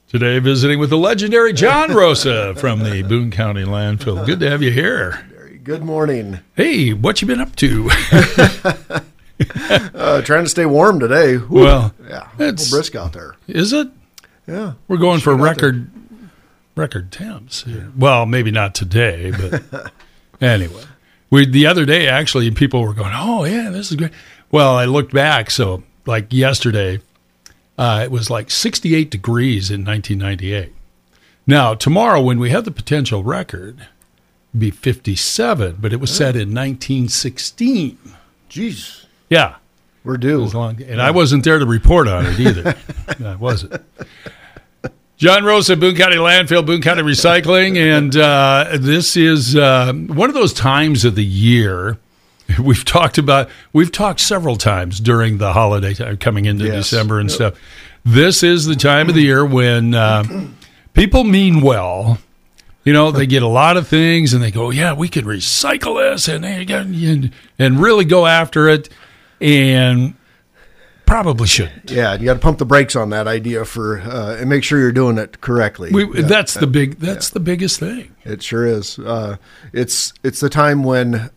Today, visiting with the legendary John Rosa from the Boone County Landfill. Good to have you here. Good morning. Hey, what you been up to? Trying to stay warm today. Ooh, Well, yeah, a little brisk out there. Is it? Yeah, We're going for record temps. Here. Well, maybe not today, but anyway. The other day, actually, people were going, oh, yeah, this is great. Well, I looked back, so like yesterday, it was like 68 degrees in 1998. Now, tomorrow, when we have the potential record, it'd be 57, but it was set in 1916. Jeez. Yeah. We're due. And I wasn't there to report on it either. I wasn't. John Rosa, Boone County Landfill, Boone County Recycling, and this is one of those times of the year we've talked several times during the holiday time, coming into December and stuff. This is the time of the year when people mean well. You know, they get a lot of things and they go, yeah, we could recycle this and really go after it, and probably shouldn't. Yeah, you got to pump the brakes on that idea and make sure you're doing it correctly. That's the biggest thing. It sure is. It's the time when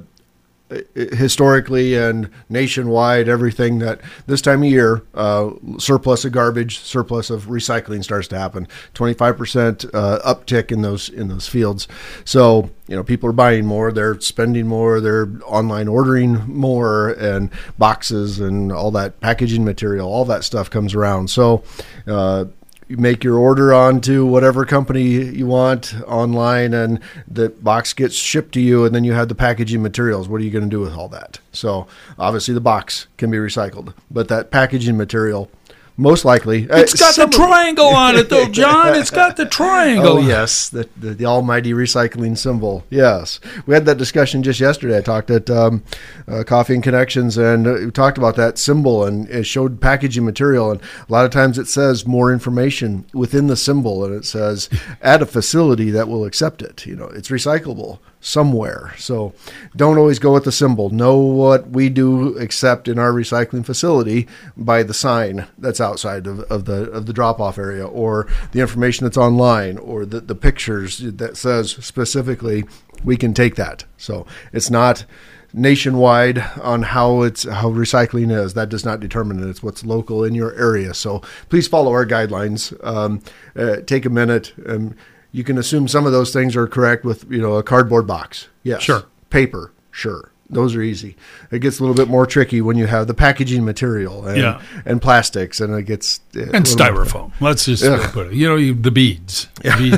historically and nationwide, everything that this time of year, surplus of garbage, surplus of recycling starts to happen. 25% uptick in those fields. So, you know, people are buying more, they're spending more, they're online ordering more, and boxes and all that packaging material, all that stuff comes around. So, you make your order onto whatever company you want online, and the box gets shipped to you, and then you have the packaging materials. What are you going to do with all that? So obviously the box can be recycled, but that packaging material, most likely... It's got the triangle on it, though, John. It's got the triangle. Oh, yes, the almighty recycling symbol. Yes. We had that discussion just yesterday. I talked at Coffee and Connections, and we talked about that symbol, and it showed packaging material. And a lot of times it says more information within the symbol, and it says, at a facility that will accept it. You know, it's recyclable somewhere. So don't always go with the symbol. Know what we do accept in our recycling facility by the sign that's outside of the drop-off area, or the information that's online, or the pictures that says specifically we can take that. So it's not nationwide on how recycling is. That does not determine it. It's what's local in your area. So please follow our guidelines. Take a minute. You can assume some of those things are correct with, you know, a cardboard box. Yes. Sure. Paper. Sure. Those are easy. It gets a little bit more tricky when you have the packaging material and plastics, and it gets... And styrofoam. Let's just put it. You know, the beads.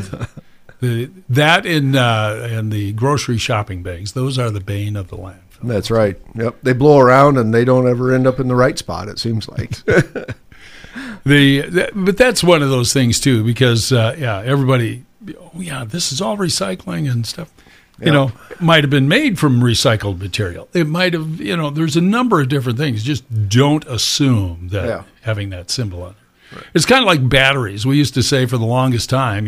That and the grocery shopping bags, those are the bane of the landfill. That's right. Yep. They blow around and they don't ever end up in the right spot, it seems like. But that's one of those things, too, because, everybody... this is all recycling and stuff. You know, it might have been made from recycled material. It might have, there's a number of different things. Just don't assume that having that symbol on it. Right. It's kind of like batteries. We used to say for the longest time,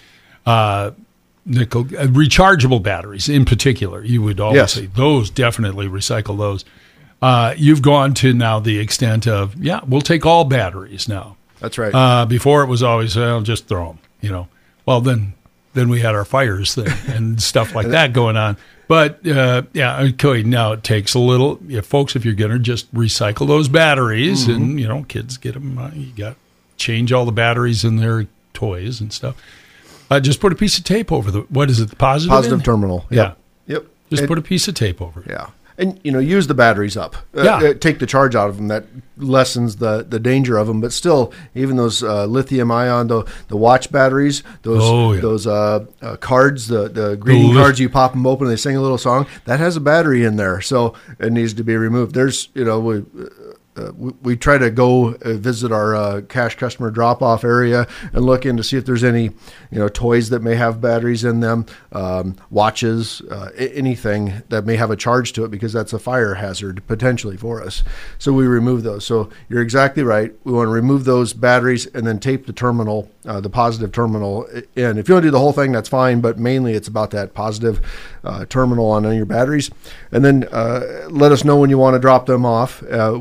nickel rechargeable batteries in particular. You would always say those, definitely recycle those. You've gone to now the extent of, we'll take all batteries now. That's right. Before it was always, just throw them, Well, then we had our fires thing and stuff like that going on. But, now it takes a little, folks, if you're going to just recycle those batteries and, kids get them, you got to change all the batteries in their toys and stuff. Just put a piece of tape over what is it, the positive? Positive terminal. Yep. Yeah. Yep. Just put a piece of tape over it. Yeah. And, use the batteries up. Take the charge out of them. That lessens the danger of them. But still, even those lithium ion, the watch batteries, those cards, the greeting cards, you pop them open and they sing a little song, that has a battery in there. So it needs to be removed. There's, we try to go visit our cash customer drop-off area and look in to see if there's any, toys that may have batteries in them, watches, anything that may have a charge to it, because that's a fire hazard potentially for us. So we remove those. So you're exactly right. We want to remove those batteries and then tape the terminal, the positive terminal in. If you want to do the whole thing, that's fine, but mainly it's about that positive terminal on your batteries. And then let us know when you want to drop them off. We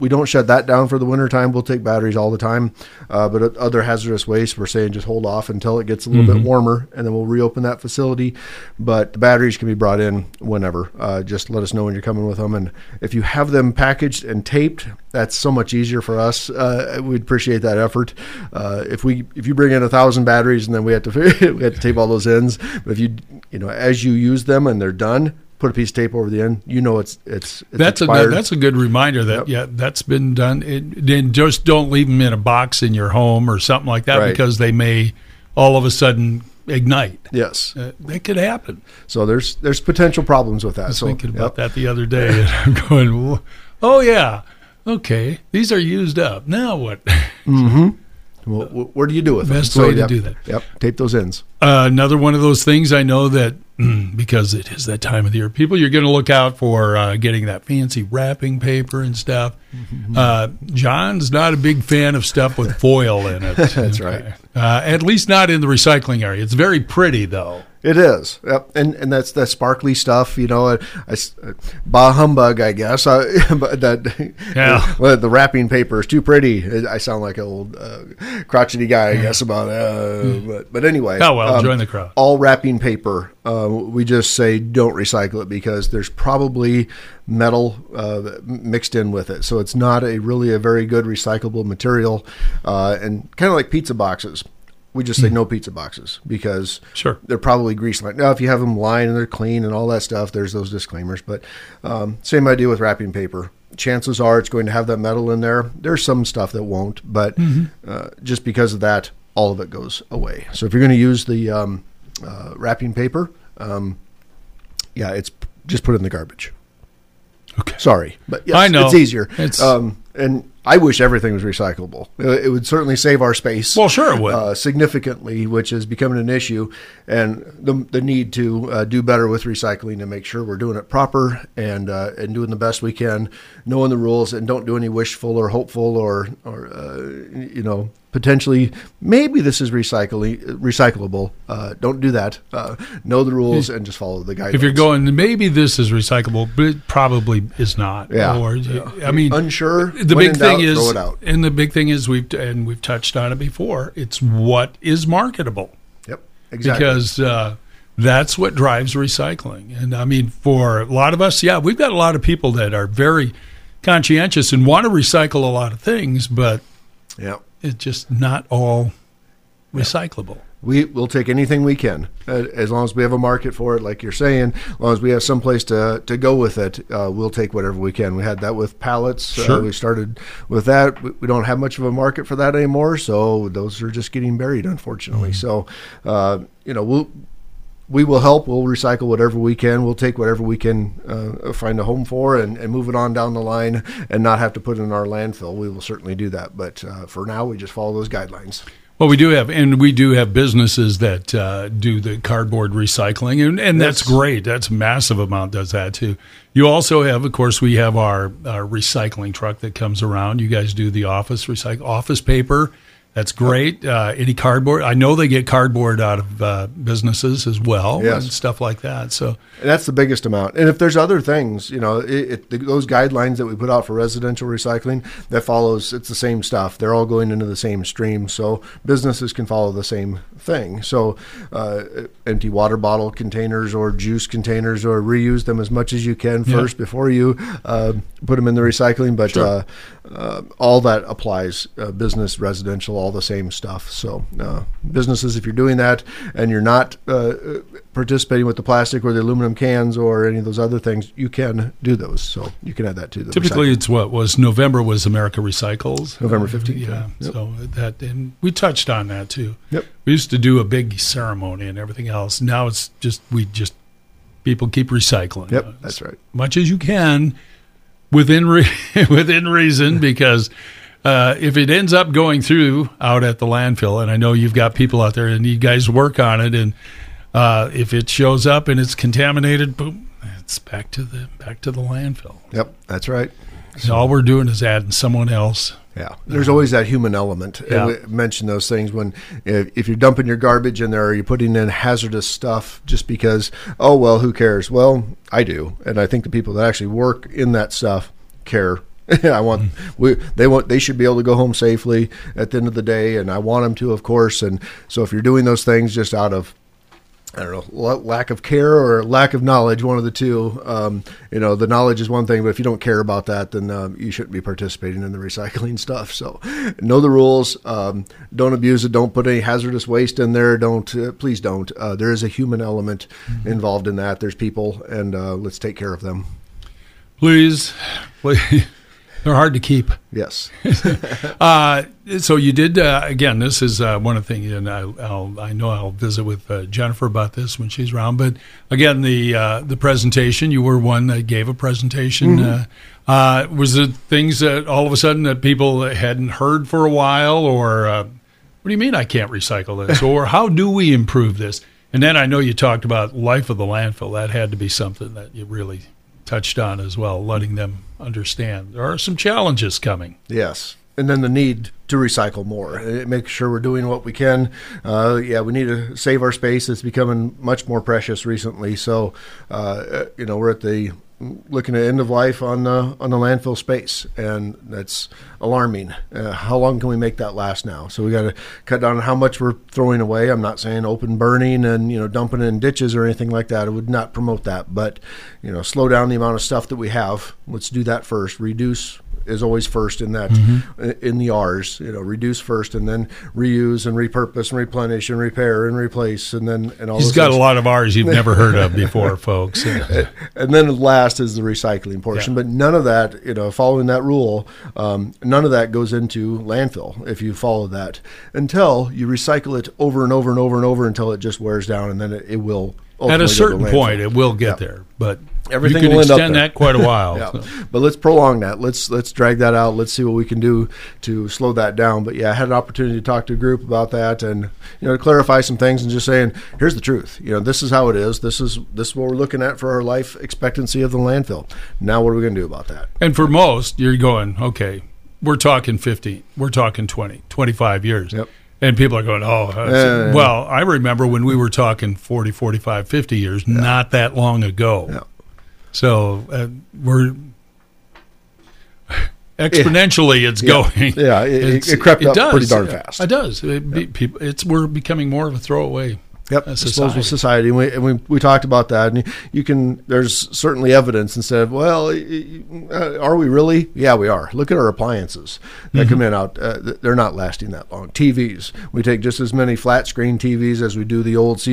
we don't shut that down for the wintertime. We'll take batteries all the time. But other hazardous waste, we're saying just hold off until it gets a little bit warmer, and then we'll reopen that facility. But the batteries can be brought in whenever. Just let us know when you're coming with them. And if you have them packaged and taped, that's so much easier for us. We'd appreciate that effort. If you bring in 1,000 batteries and then we have to tape all those ends, but if you as you use them and they're done, put a piece of tape over the end. It's expired. That's a good reminder that that's been done. Then just don't leave them in a box in your home or something like that, because they may all of a sudden ignite. Yes, that could happen. So there's potential problems with that. I was thinking about that the other day, and I'm going, oh yeah, okay, these are used up. Now what? Mm-hmm. Well, what do you do with them? Best way to do that. Yep, tape those ends. Another one of those things I know that because it is that time of the year, people, you're going to look out for getting that fancy wrapping paper and stuff. Mm-hmm. John's not a big fan of stuff with foil in it. That's right. At least not in the recycling area. It's very pretty, though. It is, yep. And that's that sparkly stuff, bah humbug, I guess. But the wrapping paper is too pretty. I sound like an old crotchety guy, I guess, about it. But anyway. Oh, well, join the crowd. All wrapping paper, we just say don't recycle it because there's probably metal mixed in with it. So it's not really a very good recyclable material. And kind of like pizza boxes. We just say no pizza boxes because they're probably grease lined. Now, if you have them lined and they're clean and all that stuff, there's those disclaimers. But same idea with wrapping paper. Chances are it's going to have that metal in there. There's some stuff that won't, but just because of that, all of it goes away. So if you're going to use the wrapping paper, it's just put it in the garbage. Okay. Sorry, but yes, I know. It's easier. And I wish everything was recyclable. It would certainly save our space. Well, sure it would. Significantly, which is becoming an issue. And the need to do better with recycling to make sure we're doing it proper and doing the best we can, knowing the rules, and don't do any wishful or hopeful or potentially maybe this is recyclable. Don't do that. Know the rules and just follow the guidelines. If you're going, maybe this is recyclable, but it probably is not. Yeah. I mean, unsure. The big thing is, throw it out. And the big thing is, we've touched on it before. It's what is marketable. Yep. Exactly. Because that's what drives recycling. And I mean, for a lot of us, we've got a lot of people that are very conscientious and want to recycle a lot of things, but it's just not all recyclable. We'll take anything we can as long as we have a market for it, like you're saying. As long as we have some place to go with it, we'll take whatever we can. We had that with pallets. Sure. We started with that. We don't have much of a market for that anymore, so those are just getting buried, unfortunately. Mm-hmm. So, we will help. We'll recycle whatever we can. We'll take whatever we can find a home for and move it on down the line and not have to put it in our landfill. We will certainly do that. But for now, we just follow those guidelines. Well, we do have businesses that do the cardboard recycling, and that's great. That's a massive amount does that too. You also have, of course, we have our recycling truck that comes around. You guys do the office paper. That's great. Any cardboard? I know they get cardboard out of businesses as well, and stuff like that. So and that's the biggest amount. And if there's other things, those guidelines that we put out for residential recycling, that follows. It's the same stuff. They're all going into the same stream, so businesses can follow the same thing. So empty water bottle containers or juice containers, or reuse them as much as you can first before you put them in the recycling. But all that applies. Business, residential, all the same stuff. So businesses, if you're doing that and you're not participating with the plastic or the aluminum cans or any of those other things, you can do those. So you can add that to the typically recycling. It's what was November was America Recycles. November 15th. Yeah. Yep. So that, and we touched on that too. Yep. We used to do a big ceremony and everything else. Now it's just people keep recycling. Yep. That's right. Much as you can within reason, because if it ends up going through out at the landfill, and I know you've got people out there and you guys work on it, and if it shows up and it's contaminated, boom, it's back to the landfill. Yep, that's right. So all we're doing is adding someone else. Yeah, there's always that human element. Yeah. We mention those things when if you're dumping your garbage in there or you're putting in hazardous stuff just because, who cares? Well, I do, and I think the people that actually work in that stuff care They should be able to go home safely at the end of the day, and I want them to, of course. And so if you're doing those things just out of, I don't know, lack of care or lack of knowledge, one of the two. The knowledge is one thing, but if you don't care about that, then you shouldn't be participating in the recycling stuff. So know the rules. Don't abuse it. Don't put any hazardous waste in there. Please don't. There is a human element involved in that. There's people, and let's take care of them. Please. They're hard to keep. Yes. So you did, again, this is one of the things, and I know I'll visit with Jennifer about this when she's around, but again, the presentation, you were one that gave a presentation. Mm-hmm. Was it things that all of a sudden that people hadn't heard for a while, or what do you mean I can't recycle this, or how do we improve this? And then I know you talked about life of the landfill. That had to be something that you really touched on as well, letting them understand there are some challenges coming. Yes. And then the need to recycle more, make sure we're doing what we can. We need to save our space. It's becoming much more precious recently. So, we're at the looking at end of life on the landfill space, and that's alarming. How long can we make that last now? So we got to cut down on how much we're throwing away. I'm not saying open burning and dumping it in ditches or anything like that. I would not promote that, but slow down the amount of stuff that we have. Let's do that first. Reduce is always first in that, in the R's, reduce first, and then reuse and repurpose and replenish and repair and replace, and then all. He's got things. A lot of R's you've never heard of before, folks. And then last is the recycling portion, but none of that, following that rule, none of that goes into landfill if you follow that, until you recycle it over and over and over and over until it just wears down, and then it will. At a certain point, it will get there, but everything you can will extend end up there. that quite a while. So. But let's prolong that. Let's drag that out. Let's see what we can do to slow that down. But I had an opportunity to talk to a group about that, and to clarify some things, and just saying, here's the truth. This is how it is. This is what we're looking at for our life expectancy of the landfill. Now, what are we going to do about that? And for most, you're going, okay, we're talking 15, we're talking 20, 25 years. Yep. And people are going, well, I remember when we were talking 40, 45, 50 years, not that long ago. Yeah. So we're exponentially it's going. Yeah, it crept up pretty darn fast. It does. We're becoming more of a throwaway disposable society. And we talked about that. And there's certainly evidence instead of, are we really? Yeah, we are. Look at our appliances that come in out. They're not lasting that long. TVs. We take just as many flat screen TVs as we do the old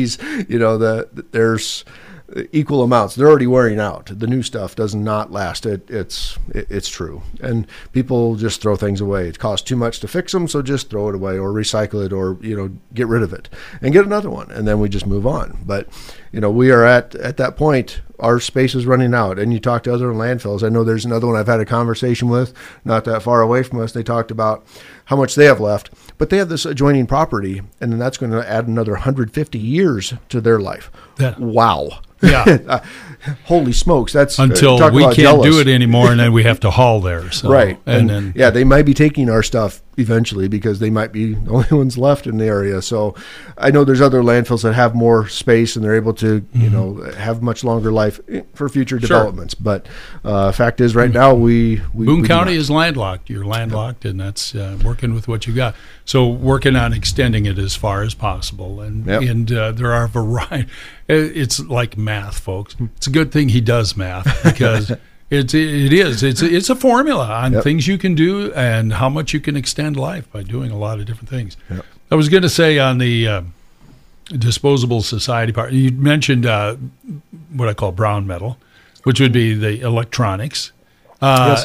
CRTs. There's equal amounts. They're already wearing out. The new stuff does not last. It's true. And people just throw things away. It costs too much to fix them, so just throw it away or recycle it or, get rid of it and get another one. And then we just move on. But, we are at that point, our space is running out. And you talk to other landfills. I know there's another one I've had a conversation with not that far away from us. They talked about how much they have left, but they have this adjoining property, and then that's going to add another 150 years to their life. Wow. Yeah. Holy smokes. That's until we can't jealous. Do it anymore, and then we have to haul there. So, right. And then, they might be taking our stuff eventually because they might be the only ones left in the area. So I know there's other landfills that have more space and they're able to, have much longer life for future developments. But fact is right now Boone County is landlocked. You're landlocked, and that's working with what you got. So working on extending it as far as possible. And there are a variety. It's like math, folks. It's a good thing he does math because it is. It's a formula on things you can do and how much you can extend life by doing a lot of different things. Yep. I was going to say on the disposable society part, you mentioned what I call brown metal, which would be the electronics. Yes.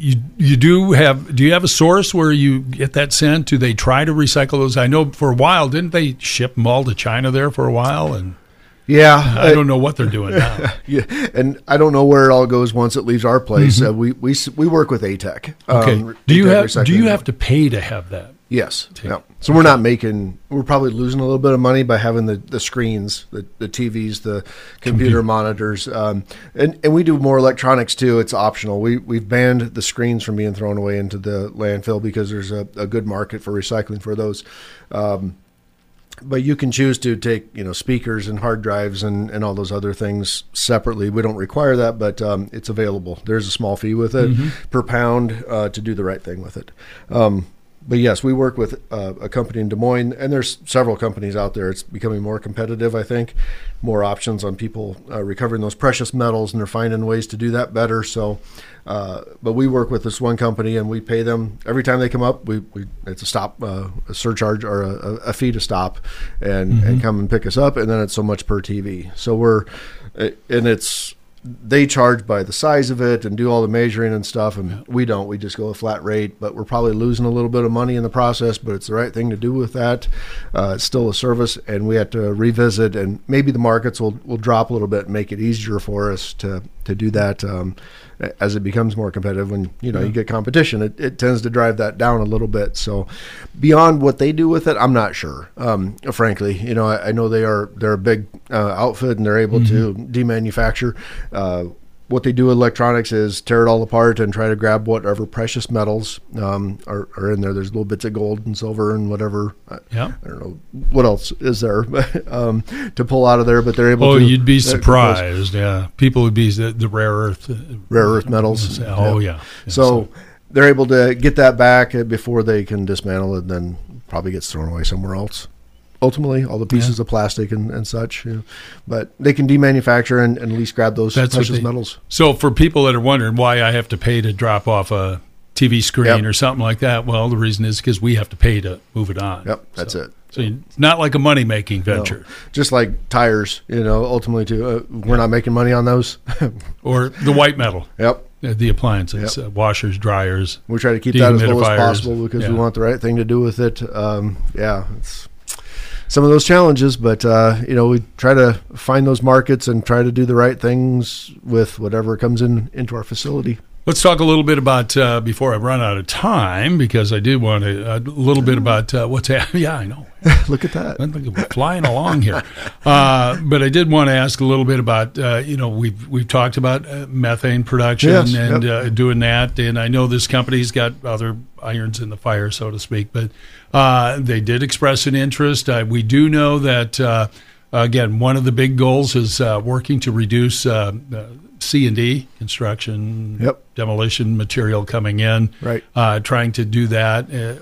Do you have a source where you get that sent? Do they try to recycle those? I know for a while, didn't they ship them all to China there for a while? And I don't know what they're doing now. And I don't know where it all goes once it leaves our place. Mm-hmm. We work with ATEC. Okay. Do you have to pay to have that? Yes. Yeah. So we're not we're probably losing a little bit of money by having the screens, the TVs, the computer monitors. And we do more electronics too. It's optional. We've banned the screens from being thrown away into the landfill because there's a good market for recycling for those. But you can choose to take, speakers and hard drives and all those other things separately. We don't require that, but it's available. There's a small fee with it per pound to do the right thing with it. But yes, we work with a company in Des Moines, and there's several companies out there. It's becoming more competitive, I think, more options on people recovering those precious metals, and they're finding ways to do that better. So, but we work with this one company, and we pay them every time they come up. It's a stop, a surcharge or a fee to stop, and come and pick us up, and then it's so much per TV. So they charge by the size of it and do all the measuring and stuff, and we don't. We just go a flat rate, but we're probably losing a little bit of money in the process, but it's the right thing to do with that. It's still a service, and we have to revisit, and maybe the markets will drop a little bit and make it easier for us to do that as it becomes more competitive. When you get competition, it tends to drive that down a little bit. So beyond what they do with it, I'm not sure. Frankly, I know they're a big outfit, and they're able to demanufacture. What they do with electronics is tear it all apart and try to grab whatever precious metals are in there. There's little bits of gold and silver and whatever. I don't know what else is there to pull out of there, but they're able to. Oh, you'd be surprised. Yeah, people would be the rare earth metals. Oh, yeah. So they're able to get that back before they can dismantle it, and then probably gets thrown away somewhere else. Ultimately, all the pieces of plastic and such, but they can demanufacture and at least grab those precious metals. So for people that are wondering why I have to pay to drop off a TV screen or something like that, well, the reason is because we have to pay to move it on. Yep, that's it. So it's not like a money-making venture. No. Just like tires, ultimately too. We're not making money on those. Or the white metal. Yep. The appliances, washers, dryers. We try to keep that as low as possible because we want the right thing to do with it. It's some of those challenges, but we try to find those markets and try to do the right things with whatever comes into our facility. Let's talk a little bit about, before I run out of time, because I did want a little bit about what's happening. Yeah, I know. Look at that. We're flying along here. But I did want to ask a little bit about, we've talked about methane production doing that. And I know this company's got other irons in the fire, so to speak. But they did express an interest. We do know that, again, one of the big goals is working to reduce C&D, construction, demolition material coming in, trying to do that.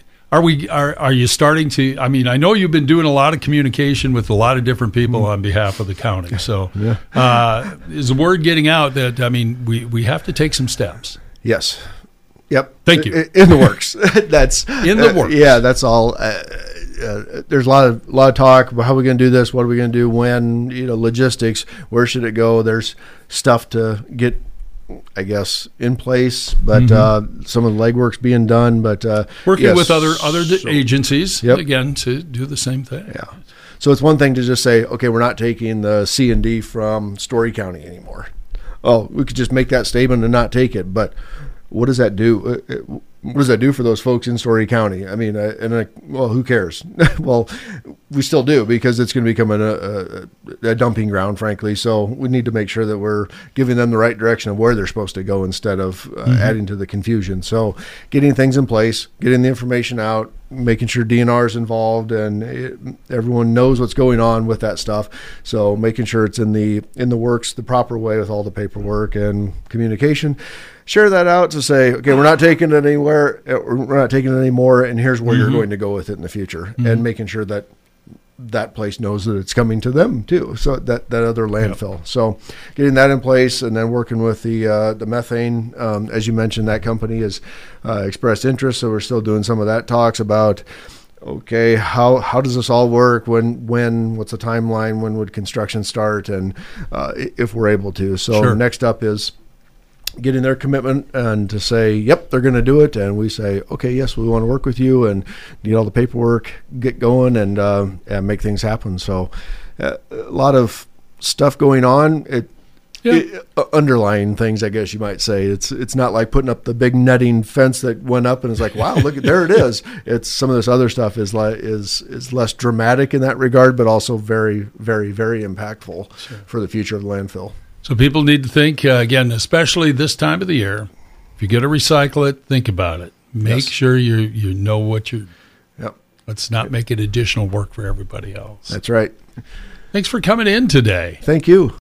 Are you starting to, I mean, I know you've been doing a lot of communication with a lot of different people on behalf of the county. So is the word getting out that, I mean, we have to take some steps? Yes. Yep. Thank you. In the works. That's in the works. That's all. There's a lot of talk about how we're going to do this, what are we going to do, when, logistics, where should it go? There's stuff to get, I guess, in place, but some of the legwork's being done. But working with other agencies again to do the same thing. Yeah. So it's one thing to just say, okay, we're not taking the C&D from Story County anymore. Oh, we could just make that statement and not take it, but what does that do? What does that do for those folks in Story County? I mean, who cares? Well, we still do, because it's going to become a dumping ground, frankly. So we need to make sure that we're giving them the right direction of where they're supposed to go instead of adding to the confusion. So getting things in place, getting the information out, making sure DNR is involved and everyone knows what's going on with that stuff. So making sure it's in the works the proper way with all the paperwork and communication. Share that out to say, okay, we're not taking it anywhere, we're not taking it anymore, and here's where you're going to go with it in the future, and making sure that place knows that it's coming to them too. So that other landfill. So getting that in place, and then working with the methane, as you mentioned, that company has expressed interest. So we're still doing some of that talks about, okay, how does this all work? When what's the timeline? When would construction start? And if we're able to. So next up is getting their commitment and to say, yep, they're going to do it. And we say, okay, yes, we want to work with you and get all the paperwork, get going and make things happen. So a lot of stuff going on. Underlying things, I guess you might say. It's not like putting up the big netting fence that went up and it's like, wow, look, there it is. It's some of this other stuff is less dramatic in that regard, but also very, very, very impactful for the future of the landfill. So people need to think, again, especially this time of the year, if you're going to recycle it, think about it. Make sure you know what you're Let's not make it additional work for everybody else. That's right. Thanks for coming in today. Thank you.